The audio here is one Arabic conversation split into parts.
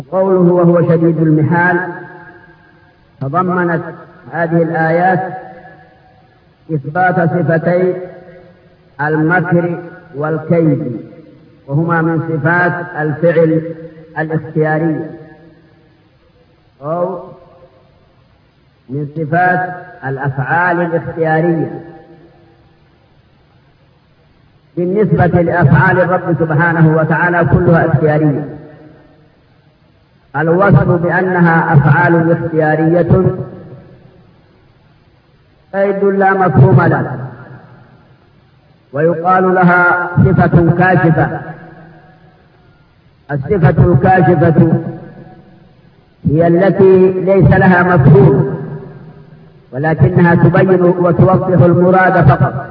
قوله وهو شديد المحال تضمنت هذه الآيات إثبات صفتي المكر والكيد، وهما من صفات الفعل الاختيارية أو من صفات الأفعال الاختيارية. بالنسبة لأفعال الرب سبحانه وتعالى كلها اختيارية. الوصف بأنها أفعال اختيارية قيد لا مفهوم له، ويقال لها صفة كاشفة. الصفة الكاشفة هي التي ليس لها مفهوم، ولكنها تبين وتوضح المراد فقط.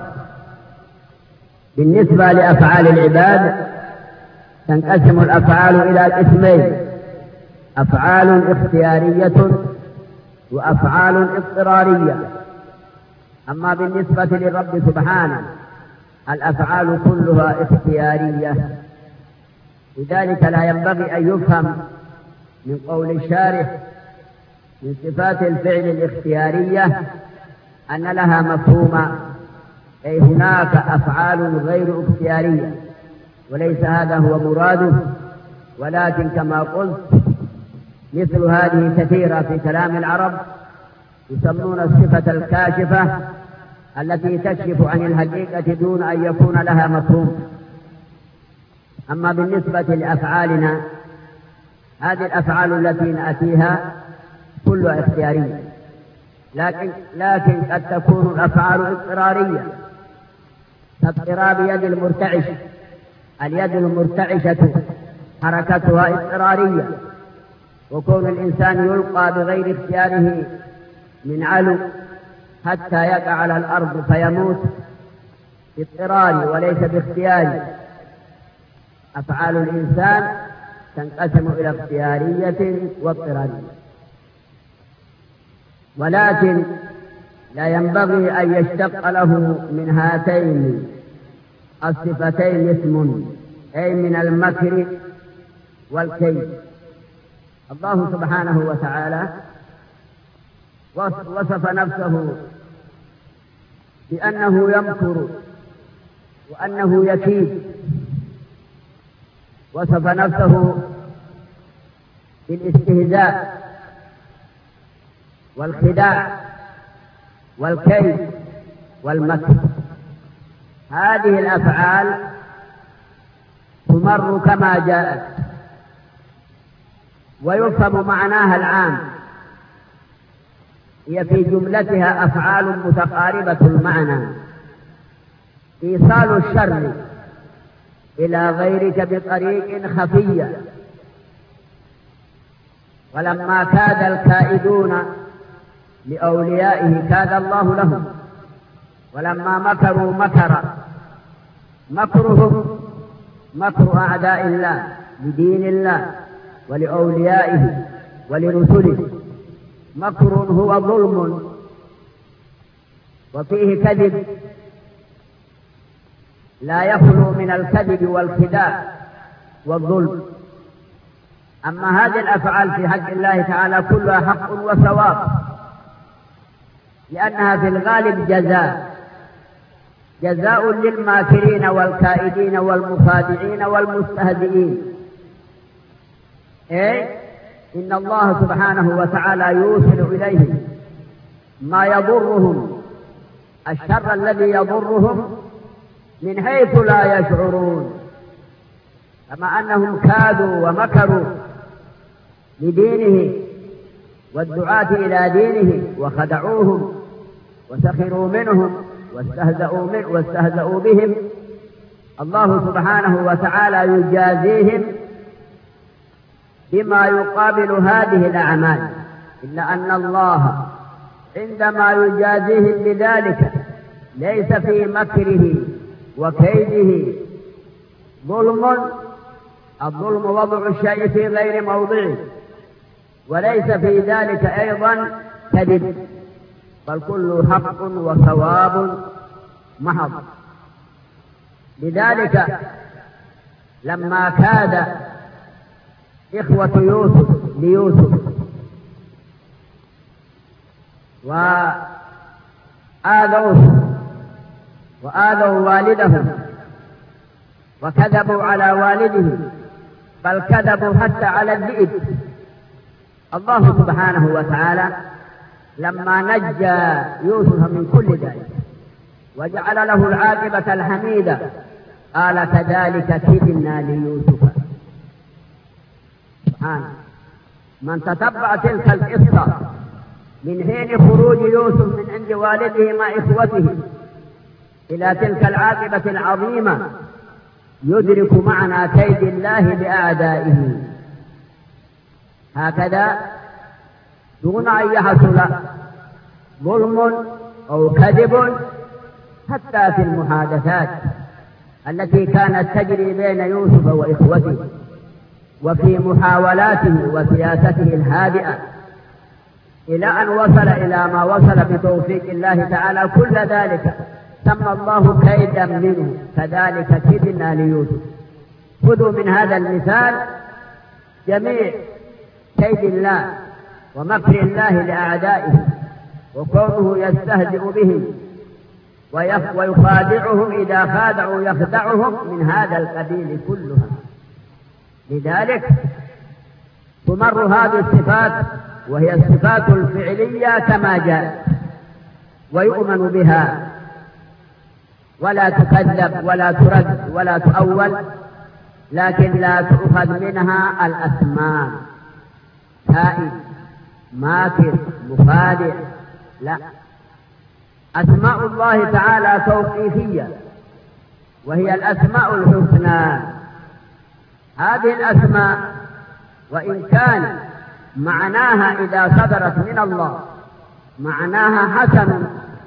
بالنسبة لأفعال العباد تنقسم الأفعال إلى قسمين: أفعال اختيارية وأفعال اضطرارية. أما بالنسبة للرب سبحانه الأفعال كلها اختيارية، لذلك لا ينبغي أن يفهم من قول الشارح من صفات الفعل الاختيارية أن لها مفهوما، أي هناك أفعال غير اختيارية، وليس هذا هو مراده. ولكن كما قلت مثل هذه كثيرة في كلام العرب، يسمون الصفة الكاشفة التي تكشف عن الحقيقة دون أن يكون لها مفهوم. أما بالنسبة لأفعالنا هذه الأفعال التي نأتيها كلها اختيارية، لكن قد تكون الأفعال اضطرارية كاضطراب يد المرتعش. اليد المرتعشة حركتها اضطرارية، وكون الإنسان يلقى بغير اختياره من علو حتى يقع على الأرض فيموت باضطرار وليس باختيار. أفعال الإنسان تنقسم إلى اختيارية واضطرارية، ولكن لا ينبغي أن يشتق له من هاتين الصفتين اسم، أي من المكر والكيد. الله سبحانه وتعالى وصف نفسه بأنه يمكر وأنه يكيد، وصف نفسه بالاستهزاء والخداع والكيد والمكر. هذه الأفعال تمر كما جاءت، ويفهم معناها العام. هي في جملتها أفعال متقاربة المعنى: إيصال الشر إلى غيرك بطريق خفية. ولما كاد الكائدون لأوليائه كاد الله لهم، ولما مكروا مكرهم مكر أعداء الله لدين الله ولأوليائه ولرسله. مكر هو ظلم وفيه كذب، لا يخلو من الكذب والخداع والظلم. أما هذه الأفعال في حق الله تعالى كلها حق وثواب، لأنها في الغالب جزاء للماكرين والكائدين والمخادعين والمستهزئين. إن الله سبحانه وتعالى يوصل إليهم ما يضرهم، الشر الذي يضرهم من حيث لا يشعرون. كما أنهم كادوا ومكروا لدينه والدعاة إلى دينه وخدعوهم وسخروا منهم واستهزأوا بهم، الله سبحانه وتعالى يجازيهم بما يقابل هذه الأعمال. إلا أن الله عندما يجازيهم بذلك ليس في مكره وكيده ظلم. الظلم وضع الشيء في غير موضعه، وليس في ذلك أيضا كذب، بل كله حق وثواب محض. لذلك لما كاد إخوة يوسف ليوسف وآذوا والدهم وكذبوا على والده، بل كذبوا حتى على الذئب. الله سبحانه وتعالى لما نجى يوسف من كل ذلك وجعل له العاقبة الحميدة قال كذلك كدنا ليوسف. سبحانه، من تتبع تلك القصة من حين خروج يوسف من عند والده مع إخوته إلى تلك العاقبة العظيمة يدرك معنى كيد الله لأعدائه. هكذا دون أن يحصل ظلم أو كذب حتى في المحادثات التي كانت تجري بين يوسف وإخوته، وفي محاولاته وسياسته الهادئة، إلى أن وصل إلى ما وصل بتوفيق الله تعالى. كل ذلك سمى الله كيدا منه، كذلك كدنا ليوسف. خذوا من هذا المثال جميع كيد الله ومكر الله لأعدائه، وكونه يستهزئ بهم ويخادعهم، إذا خادعوا يخدعهم، من هذا القبيل كلها. لذلك تمر هذه الصفات، وهي الصفات الفعلية كما جاءت، ويؤمن بها ولا تكذب ولا ترد ولا تؤول، لكن لا تؤخذ منها الأسماء كائد ماكر مخادع، لا. أسماء الله تعالى توقيفية، وهي الأسماء الحسنى. هذه الأسماء وإن كان معناها إذا صدرت من الله معناها حسن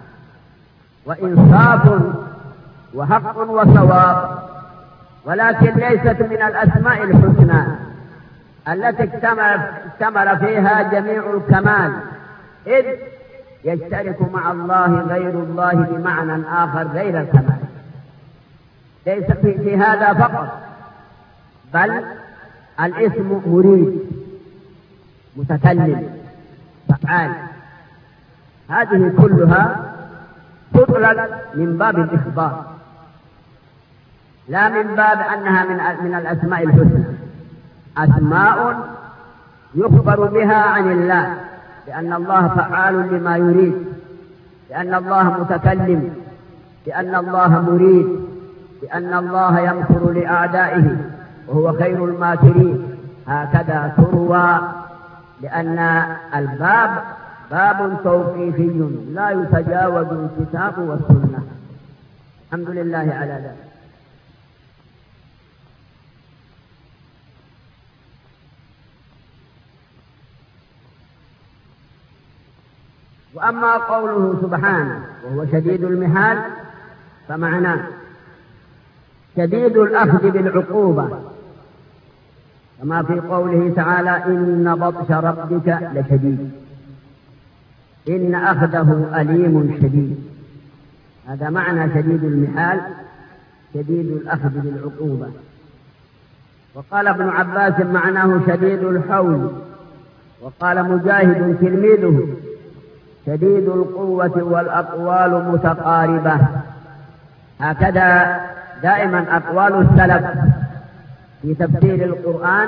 وإنصاف وحق وصواب، ولكن ليست من الأسماء الحسنى التي اكتمل فيها جميع الكمال، إذ يشترك مع الله غير الله بمعنى آخر غير الكمال. ليس في هذا فقط، بل الاسم مريد متكلم فعال، هذه كلها تطلق من باب الإخبار، لا من باب أنها من الأسماء الحسنى. أسماء يخبر بها عن الله، لأن الله فعال لما يريد، لأن الله متكلم، لأن الله مريد، لأن الله يمكر لأعدائه وهو خير الماكرين. هكذا تروى، لأن الباب باب توقيفي لا يتجاوز الكتاب والسنة. الحمد لله على ذلك. وأما قوله سبحانه وهو شديد المحال فمعناه شديد الأخذ بالعقوبة، كما في قوله تعالى إن بطش ربك لشديد، إن أخذه أليم شديد. هذا معنى شديد المحال، شديد الأخذ بالعقوبة. وقال ابن عباس معناه شديد الحول. وقال مجاهد تلميذه شديد القوة والأقوال متقاربة. هكذا دائما أقوال السلف في تفسير القرآن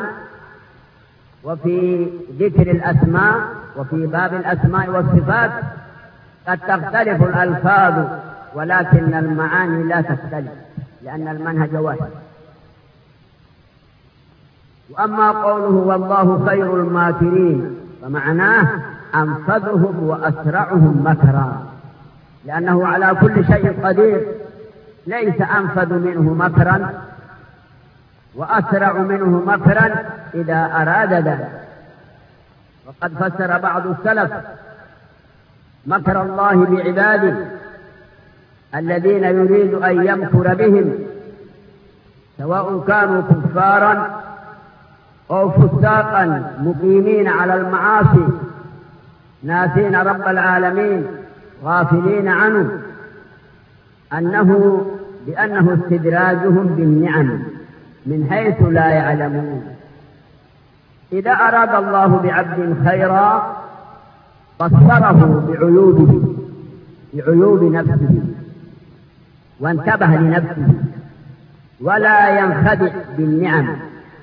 وفي ذكر الأسماء وفي باب الأسماء والصفات قد تختلف الألفاظ، ولكن المعاني لا تختلف، لأن المنهج واحد. وأما قوله والله خير الماكرين فمعناه أنفذهم وأسرعهم مكرا، لأنه على كل شيء قدير، ليس أنفذ منه مكرا وأسرع منه مكرا إذا أراد ذلك. وقد فسر بعض السلف مكر الله بعباده الذين يريد أن يمكر بهم، سواء كانوا كفارا أو فساقا مقيمين على المعاصي ناسين رب العالمين غافلين عنه، بأنه استدراجهم بالنعم من حيث لا يعلمون. إذا أراد الله بعبد خيرا بصره بعيوب نفسه وانتبه لنفسه ولا ينخدع بالنعم،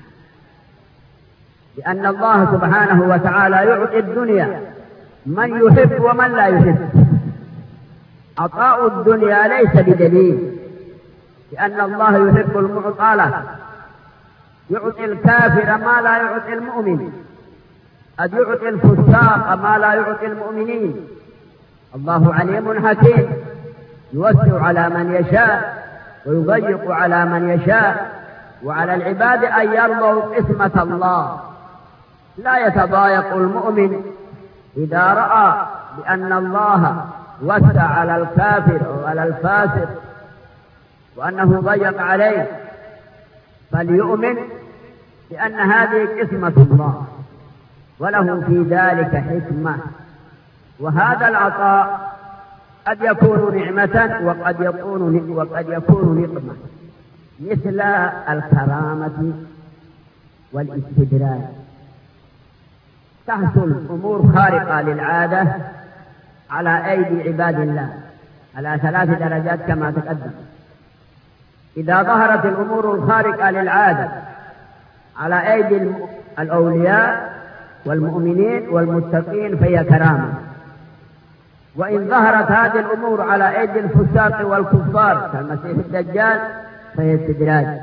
لأن الله سبحانه وتعالى يعطي الدنيا من يحب ومن لا يحب. عطاء الدنيا ليس بدليل، لأن الله يحب المعطى له، يعطي الكافر ما لا يعطي المؤمن، قد يعطي الفساق ما لا يعطي المؤمنين. الله عليم حكيم، يوسع على من يشاء ويضيق على من يشاء، وعلى العباد أن يرضوا قسمة الله. لا يتضايق المؤمن إذا رأى بأن الله وسع على الكافر أو على الفاسق وأنه ضيق عليه، فليؤمن بأن هذه قسمة الله وله في ذلك حكمة. وهذا العطاء قد يكون نعمة وقد يكون نقمة، مثل الكرامة والاستدراج. تحصل أمور خارقة للعادة على أيدي عباد الله على 3 درجات كما تقدم. إذا ظهرت الأمور الخارقة للعادة على أيدي الأولياء والمؤمنين والمتقين فهي كرامة، وإن ظهرت هذه الأمور على أيدي الفساق والكفار كالمسيح الدجال فهي استدراج،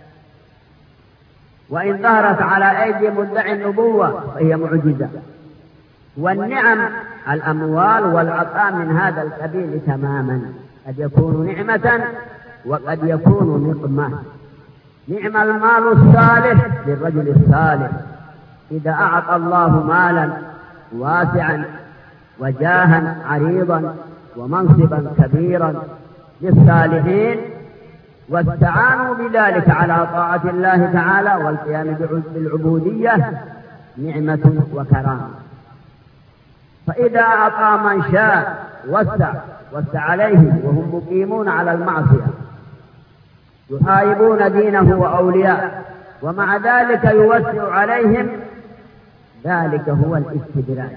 وإن ظهرت على أيدي مدعي النبوة فهي معجزة. والنعم الأموال والعطاء من هذا القبيل تماما، قد يكون نعمة وقد يكون نقمة. نعم المال الصالح للرجل الصالح، إذا أعطى الله مالا واسعا وجاها عريضا ومنصبا كبيرا للصالحين واستعانوا بذلك على طاعة الله تعالى والقيام بالعبودية، نعمة وكرامة. فإذا أعطى من شاء وسع عليهم وهم مقيمون على المعصية يحاربون دينه وأولياءه، ومع ذلك يوسع عليهم، ذلك هو الاستدراج.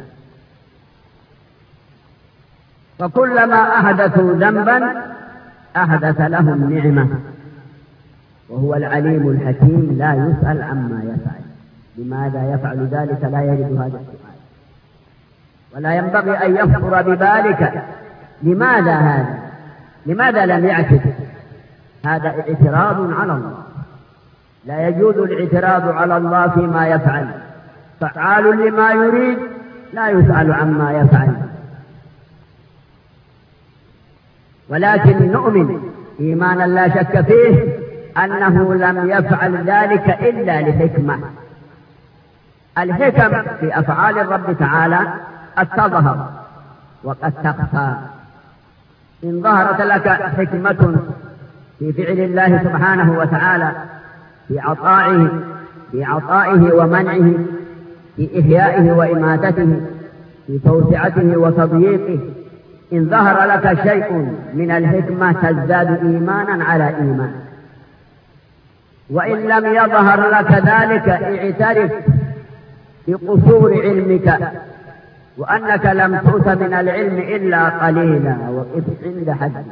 فكلما أحدثوا ذنبا أحدث لهم نعمة، وهو العليم الحكيم لا يسأل عما يفعل. لماذا يفعل ذلك؟ لا يرد هذا السؤال، ولا ينبغي أن يفطر بذلك. لماذا هذا؟ لماذا لم يعتد؟ هذا اعتراض على الله، لا يجوز الاعتراض على الله فيما يفعل. فعال لما يريد، لا يسأل عما يفعل. ولكن نؤمن إيمانا لا شك فيه أنه لم يفعل ذلك إلا لحكمة. الحكم في أفعال الرب تعالى قد تظهر وقد تخفى. إن ظهرت لك حكمة في فعل الله سبحانه وتعالى في عطائه ومنعه، في إحيائه وإماتته، في توسعته وتضييقه، إن ظهر لك شيء من الحكمة تزداد إيمانا على إيمان. وإن لم يظهر لك ذلك اعترف بقصور علمك وأنك لم تؤت من العلم إلا قليلا، وقف عند حدك.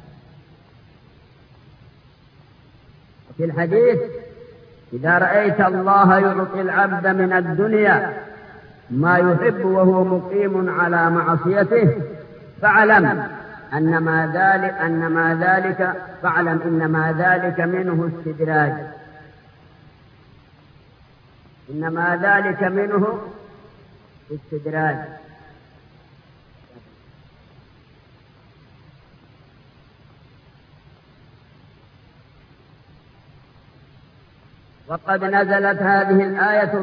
في الحديث: إذا رأيت الله يعطي العبد من الدنيا ما يحب وهو مقيم على معصيته فاعلم إنما ذلك منه استدراج. إنما ذلك منه استدراج. وقد نزلت هذه الآية